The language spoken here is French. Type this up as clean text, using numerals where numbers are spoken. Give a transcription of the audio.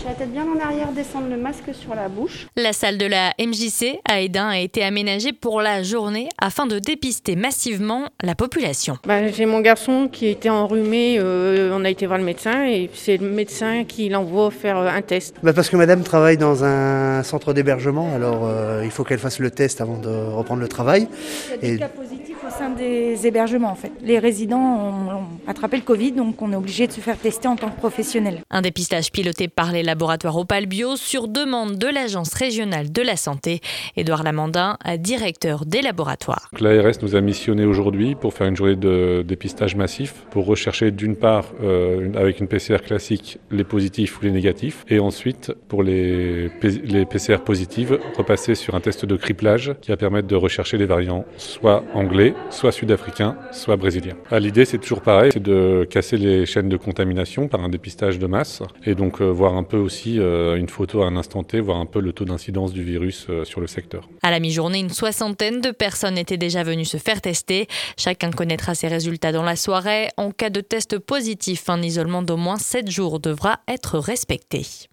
la tête bien en arrière, descendre le masque sur la bouche. La salle de la MJC à Hesdin a été aménagée pour la journée afin de dépister massivement la population. J'ai mon garçon qui était enrhumé, on a été voir le médecin et c'est le médecin qui l'envoie faire un test. Parce que madame travaille dans un centre d'hébergement, alors il faut qu'elle fasse le test avant de reprendre le travail. Il y a des cas positifs au sein des hébergements en fait. Les résidents ont attrapé le Covid, donc on est obligé de se faire tester en tant que professionnel. Un dépistage piloté par les laboratoires Opal Bio sur demande de l'Agence régionale de la santé. Édouard Lamandin, directeur des laboratoires. L'ARS nous a missionné aujourd'hui pour faire une journée de dépistage massif, pour rechercher d'une part, avec une PCR classique, les positifs ou les négatifs, et ensuite, pour les PCR positives, repasser sur un test de criblage qui va permettre de rechercher les variants soit anglais, soit sud-africains, soit brésiliens. L'idée, c'est toujours pareil, c'est de casser les chaînes de contamination par un dépistage de masse, et donc voir un peu aussi une photo à un instant T, voir un peu le taux d'incidence du virus sur le secteur. À la mi-journée, une soixantaine de personnes étaient déjà venues se faire tester. Chacun connaîtra ses résultats dans la soirée. En cas de test positif, un isolement d'au moins 7 jours devra être respecté.